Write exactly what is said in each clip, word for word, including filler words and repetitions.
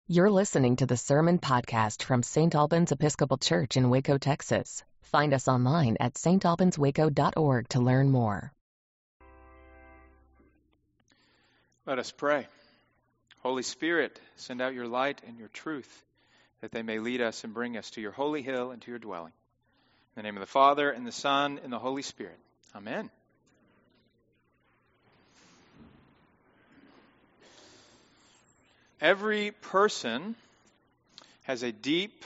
You're listening to the Sermon Podcast from Saint Albans Episcopal Church in Waco, Texas. Find us online at s t albans waco dot org to learn more. Let us pray. Holy Spirit, send out your light and your truth, that they may lead us and bring us to your holy hill and to your dwelling. In the name of the Father, and the Son, and the Holy Spirit. Amen. Every person has a deep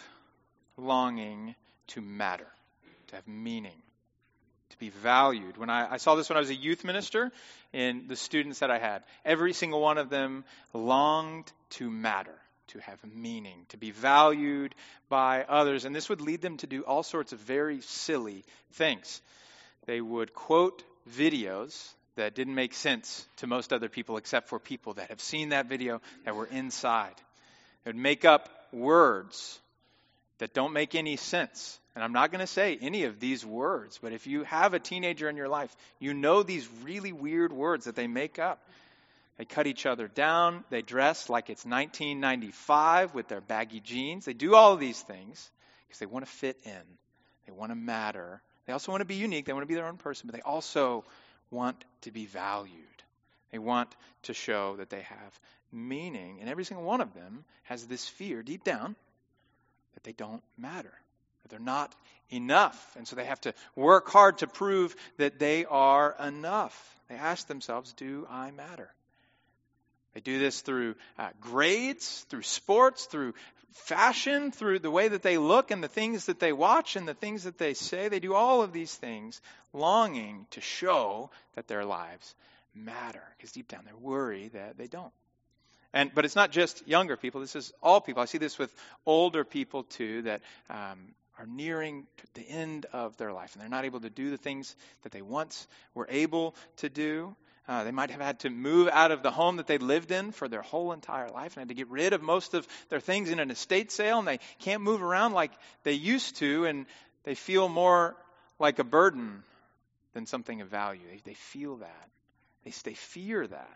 longing to matter, to have meaning, to be valued. When I, I saw this when I was a youth minister, and the students that I had, every single one of them longed to matter, to have meaning, to be valued by others. And this would lead them to do all sorts of very silly things. They would quote videos that didn't make sense to most other people except for people that have seen that video that were inside. They would make up words that don't make any sense. And I'm not going to say any of these words, but if you have a teenager in your life, you know these really weird words that they make up. They cut each other down. They dress like it's nineteen ninety-five with their baggy jeans. They do all of these things because they want to fit in. They want to matter. They also want to be unique. They want to be their own person, but they also want to be valued. They want to show that they have meaning. And every single one of them has this fear deep down that they don't matter, that they're not enough. And so they have to work hard to prove that they are enough. They ask themselves, do I matter? They do this through uh, grades, through sports, through fashion, through the way that they look and the things that they watch and the things that they say. They do all of these things longing to show that their lives matter, because deep down they're worried that they don't. And but it's not just younger people. This is all people. I see this with older people too, that um, are nearing the end of their life and they're not able to do the things that they once were able to do. Uh, they might have had to move out of the home that they lived in for their whole entire life and had to get rid of most of their things in an estate sale, and they can't move around like they used to, and they feel more like a burden than something of value. They, they feel that. They, they fear that.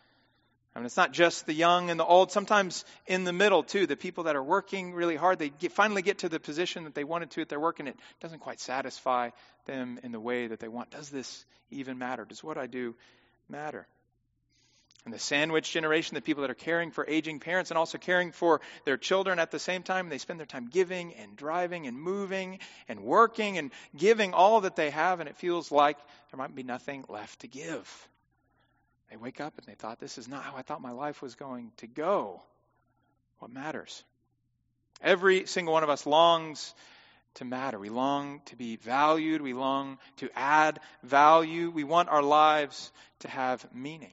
I mean, it's not just the young and the old. Sometimes in the middle, too, the people that are working really hard, they get, finally get to the position that they wanted to at their work, and it doesn't quite satisfy them in the way that they want. Does this even matter? Does what I do matter? And the sandwich generation, the people that are caring for aging parents and also caring for their children at the same time, they spend their time giving and driving and moving and working and giving all that they have, and it feels like there might be nothing left to give. They wake up and they thought, this is not how I thought my life was going to go. What matters? Every single one of us longs to matter. We long to be valued. We long to add value. We want our lives to have meaning.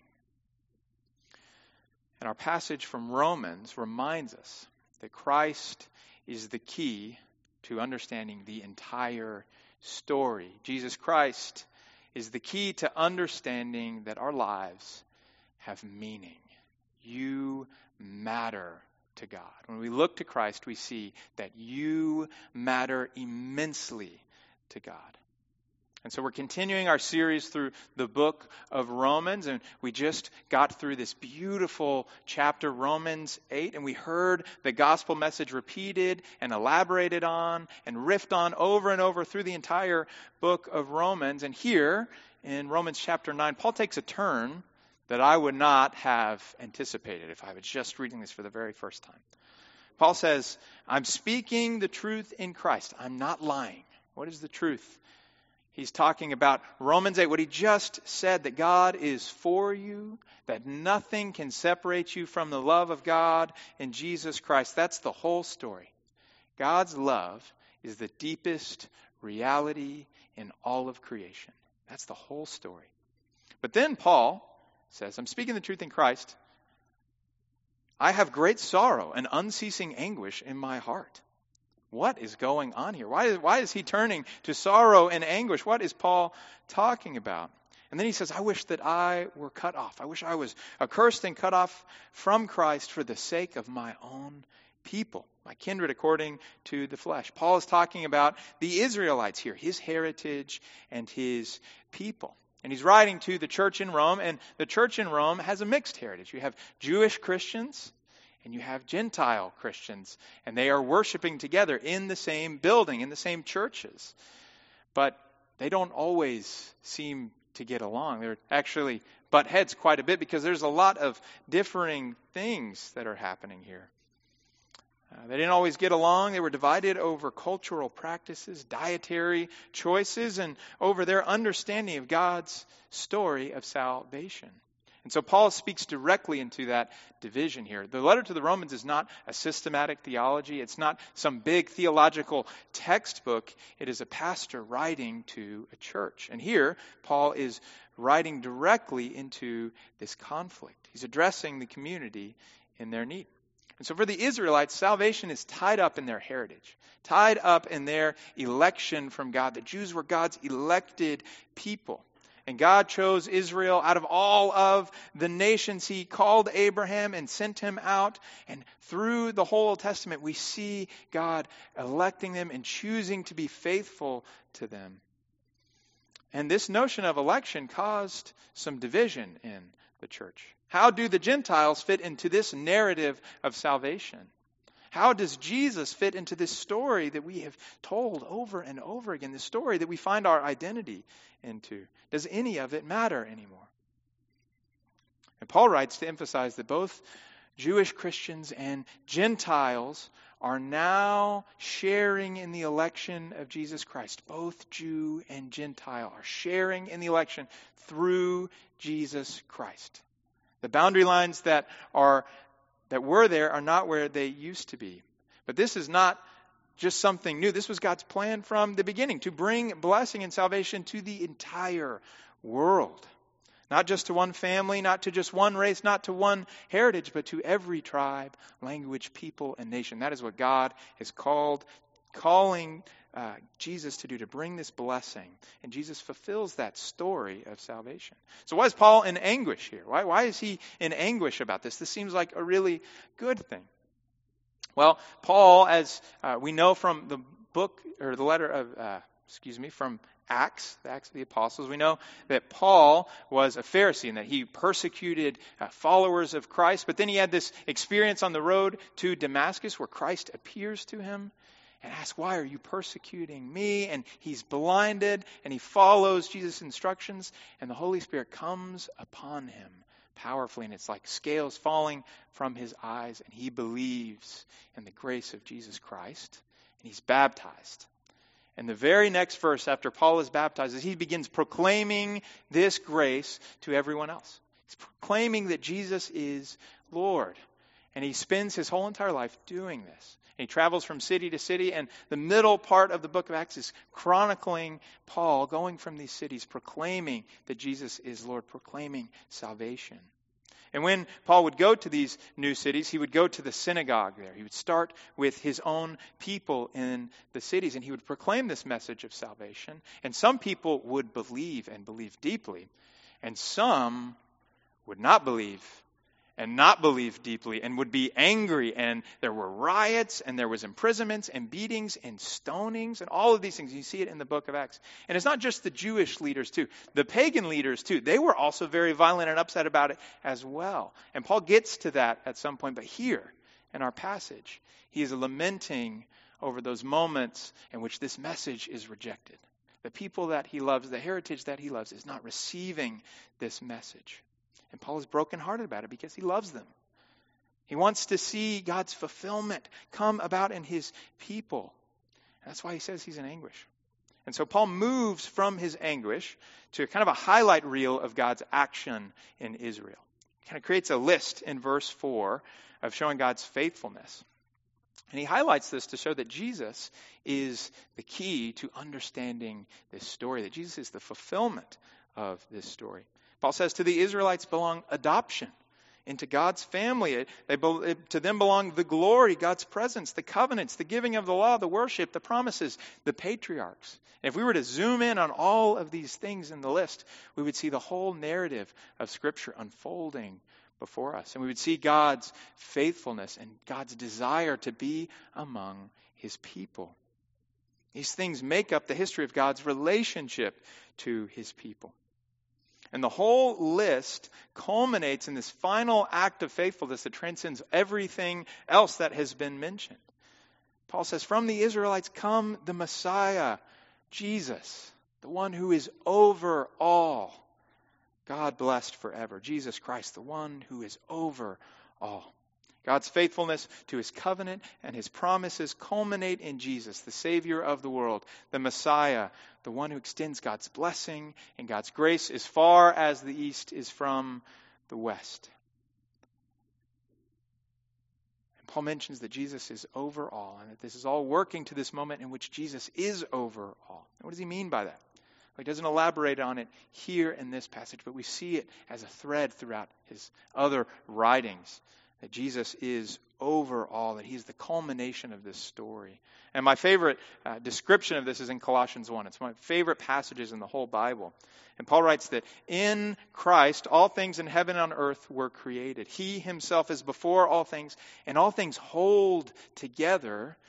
And our passage from Romans reminds us that Christ is the key to understanding the entire story. Jesus Christ is the key to understanding that our lives have meaning. You matter to God. When we look to Christ, we see that you matter immensely to God. And so we're continuing our series through the book of Romans, and we just got through this beautiful chapter, Romans eight, and we heard the gospel message repeated and elaborated on and riffed on over and over through the entire book of Romans. And here in Romans chapter nine, Paul takes a turn that I would not have anticipated if I was just reading this for the very first time. Paul says, I'm speaking the truth in Christ. I'm not lying. What is the truth? He's talking about Romans eight, what he just said, that God is for you, that nothing can separate you from the love of God in Jesus Christ. That's the whole story. God's love is the deepest reality in all of creation. That's the whole story. But then Paul says, I'm speaking the truth in Christ. I have great sorrow and unceasing anguish in my heart. What is going on here? Why is, why is he turning to sorrow and anguish? What is Paul talking about? And then he says, I wish that I were cut off. I wish I was accursed and cut off from Christ for the sake of my own people, my kindred according to the flesh. Paul is talking about the Israelites here, his heritage and his people. And he's writing to the church in Rome, and the church in Rome has a mixed heritage. You have Jewish Christians, and you have Gentile Christians, and they are worshiping together in the same building, in the same churches. But they don't always seem to get along. They're actually butt heads quite a bit because there's a lot of differing things that are happening here. Uh, they didn't always get along. They were divided over cultural practices, dietary choices, and over their understanding of God's story of salvation. And so Paul speaks directly into that division here. The letter to the Romans is not a systematic theology. It's not some big theological textbook. It is a pastor writing to a church. And here, Paul is writing directly into this conflict. He's addressing the community in their need. And so for the Israelites, salvation is tied up in their heritage, tied up in their election from God. The Jews were God's elected people. And God chose Israel out of all of the nations. He called Abraham and sent him out. And through the whole Old Testament, we see God electing them and choosing to be faithful to them. And this notion of election caused some division in the church. How do the Gentiles fit into this narrative of salvation? How does Jesus fit into this story that we have told over and over again, the story that we find our identity into? Does any of it matter anymore? And Paul writes to emphasize that both Jewish Christians and Gentiles are now sharing in the election of Jesus Christ. Both Jew and Gentile are sharing in the election through Jesus Christ. The boundary lines that are that were there are not where they used to be. But this is not just something new. This was God's plan from the beginning, to bring blessing and salvation to the entire world. Not just to one family, not to just one race, not to one heritage, but to every tribe, language, people, and nation. That is what God has called, calling uh, Jesus to do, to bring this blessing. And Jesus fulfills that story of salvation. So why is Paul in anguish here? Why, why is he in anguish about this? This seems like a really good thing. Well, Paul, as uh, we know from the book, or the letter of, uh, excuse me, from Acts, the Acts of the Apostles, we know that Paul was a Pharisee and that he persecuted uh, followers of Christ. But then he had this experience on the road to Damascus where Christ appears to him and asks, "Why are you persecuting me?" And he's blinded and he follows Jesus' instructions, and the Holy Spirit comes upon him powerfully, and it's like scales falling from his eyes, and he believes in the grace of Jesus Christ, and he's baptized. And the very next verse after Paul is baptized is he begins proclaiming this grace to everyone else. He's proclaiming that Jesus is Lord. And he spends his whole entire life doing this. And he travels from city to city, and the middle part of the book of Acts is chronicling Paul going from these cities, proclaiming that Jesus is Lord, proclaiming salvation. And when Paul would go to these new cities, he would go to the synagogue there. He would start with his own people in the cities, and he would proclaim this message of salvation. And some people would believe and believe deeply, and some would not believe and not believe deeply and would be angry. And there were riots, and there was imprisonments and beatings and stonings and all of these things. You see it in the book of Acts. And it's not just the Jewish leaders too. The pagan leaders too. They were also very violent and upset about it as well. And Paul gets to that at some point. But here in our passage, he is lamenting over those moments in which this message is rejected. The people that he loves, the heritage that he loves, is not receiving this message. And Paul is brokenhearted about it because he loves them. He wants to see God's fulfillment come about in his people. And that's why he says he's in anguish. And so Paul moves from his anguish to kind of a highlight reel of God's action in Israel. He kind of creates a list in verse four of showing God's faithfulness. And he highlights this to show that Jesus is the key to understanding this story, that Jesus is the fulfillment of this story. Paul says to the Israelites belong adoption into God's family. They, to them belong the glory, God's presence, the covenants, the giving of the law, the worship, the promises, the patriarchs. And if we were to zoom in on all of these things in the list, we would see the whole narrative of Scripture unfolding before us. And we would see God's faithfulness and God's desire to be among his people. These things make up the history of God's relationship to his people. And the whole list culminates in this final act of faithfulness that transcends everything else that has been mentioned. Paul says, from the Israelites come the Messiah, Jesus, the one who is over all. God blessed forever. Jesus Christ, the one who is over all. God's faithfulness to his covenant and his promises culminate in Jesus, the Savior of the world, the Messiah, the one who extends God's blessing and God's grace as far as the east is from the west. And Paul mentions that Jesus is over all, and that this is all working to this moment in which Jesus is over all. What does he mean by that? Well, he doesn't elaborate on it here in this passage, but we see it as a thread throughout his other writings. That Jesus is over all, that he's the culmination of this story. And my favorite uh, description of this is in Colossians one. It's one of my favorite passages in the whole Bible. And Paul writes that in Christ, all things in heaven and on earth were created. He himself is before all things, and all things hold together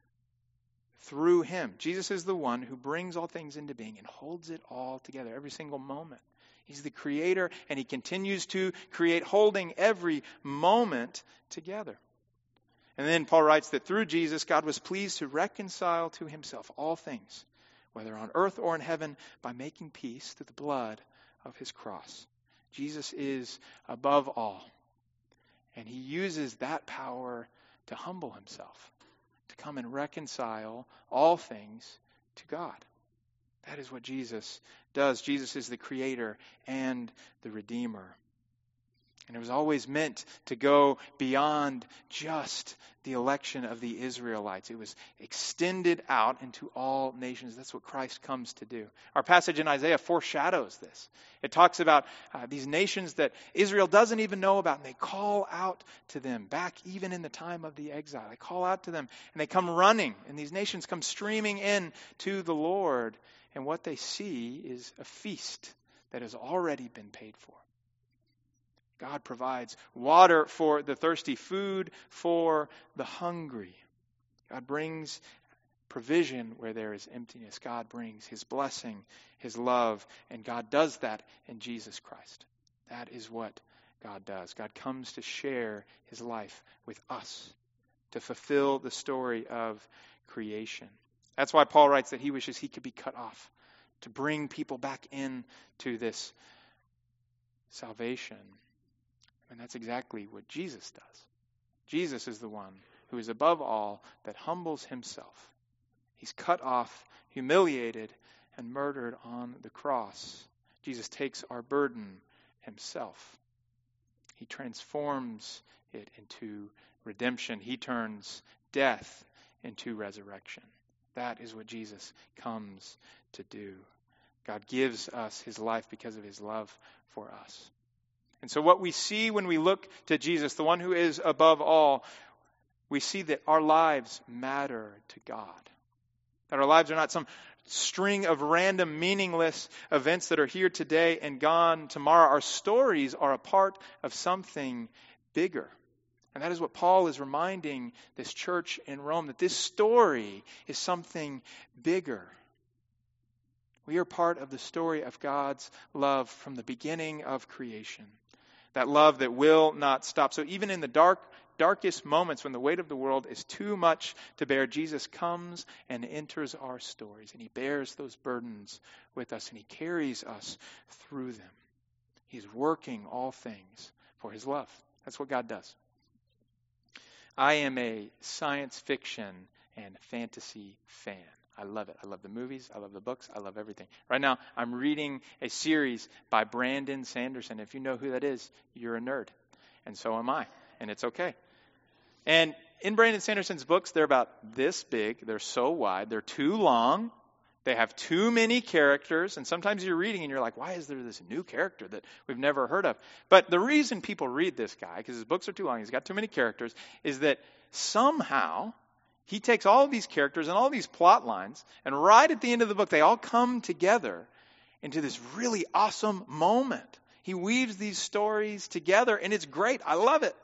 through him. Jesus is the one who brings all things into being and holds it all together every single moment. He's the creator, and he continues to create, holding every moment together. And then Paul writes that through Jesus, God was pleased to reconcile to himself all things, whether on earth or in heaven, by making peace through the blood of his cross. Jesus is above all, and he uses that power to humble himself, to come and reconcile all things to God. That is what Jesus does. Jesus is the creator and the redeemer. And it was always meant to go beyond just the election of the Israelites. It was extended out into all nations. That's what Christ comes to do. Our passage in Isaiah foreshadows this. It talks about uh, these nations that Israel doesn't even know about, and they call out to them back even in the time of the exile. They call out to them, and they come running, and these nations come streaming in to the Lord. And what they see is a feast that has already been paid for. God provides water for the thirsty, food for the hungry. God brings provision where there is emptiness. God brings his blessing, his love, and God does that in Jesus Christ. That is what God does. God comes to share his life with us, to fulfill the story of creation. That's why Paul writes that he wishes he could be cut off, to bring people back into this salvation. And that's exactly what Jesus does. Jesus is the one who is above all, that humbles himself. He's cut off, humiliated, and murdered on the cross. Jesus takes our burden himself. He transforms it into redemption. He turns death into resurrection. That is what Jesus comes to do. God gives us his life because of his love for us. And so what we see when we look to Jesus, the one who is above all, we see that our lives matter to God. That our lives are not some string of random, meaningless events that are here today and gone tomorrow. Our stories are a part of something bigger. And that is what Paul is reminding this church in Rome, that this story is something bigger. We are part of the story of God's love from the beginning of creation. That love that will not stop. So even in the dark, darkest moments when the weight of the world is too much to bear, Jesus comes and enters our stories. And he bears those burdens with us, and he carries us through them. He's working all things for his love. That's what God does. I am a science fiction and fantasy fan. I love it. I love the movies. I love the books. I love everything. Right now, I'm reading a series by Brandon Sanderson. If you know who that is, you're a nerd. And so am I. And it's okay. And in Brandon Sanderson's books, they're about this big. They're so wide. They're too long. They have too many characters. And sometimes you're reading and you're like, why is there this new character that we've never heard of? But the reason people read this guy, because his books are too long, he's got too many characters, is that somehow he takes all of these characters and all these plot lines, and right at the end of the book, they all come together into this really awesome moment. He weaves these stories together, and it's great. I love it.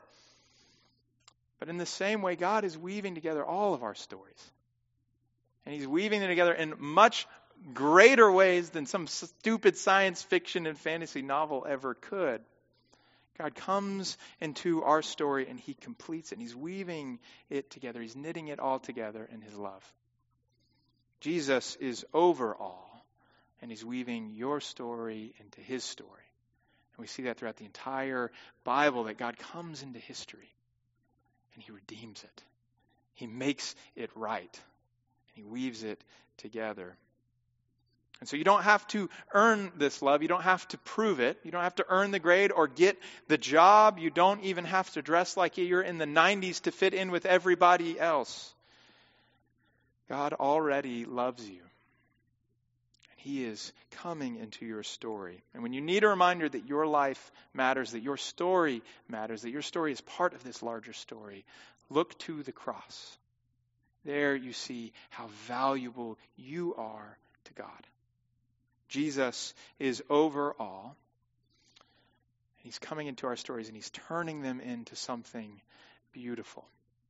But in the same way, God is weaving together all of our stories. And he's weaving them together in much greater ways than some stupid science fiction and fantasy novel ever could. God comes into our story and he completes it. And he's weaving it together. He's knitting it all together in his love. Jesus is over all, and he's weaving your story into his story. And we see that throughout the entire Bible, that God comes into history and he redeems it. He makes it right. And he weaves it together. And so you don't have to earn this love. You don't have to prove it. You don't have to earn the grade or get the job. You don't even have to dress like you're in the nineties to fit in with everybody else. God already loves you. And he is coming into your story. And when you need a reminder that your life matters, that your story matters, that your story is part of this larger story, look to the cross. There you see how valuable you are to God. Jesus is over all. He's coming into our stories and he's turning them into something beautiful.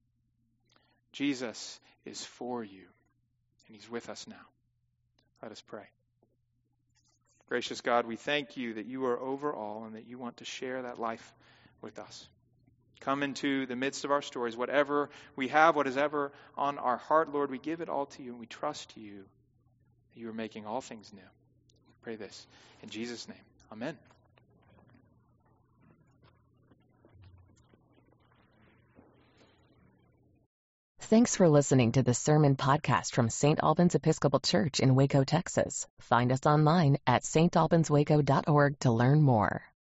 Jesus is for you and he's with us now. Let us pray. Gracious God, we thank you that you are over all and that you want to share that life with us. Come into the midst of our stories. Whatever we have, what is ever on our heart, Lord, we give it all to you and we trust you that you are making all things new. Pray this in Jesus' name. Amen. Thanks for listening to the Sermon Podcast from Saint Albans Episcopal Church in Waco, Texas. Find us online at s t albans waco dot org to learn more.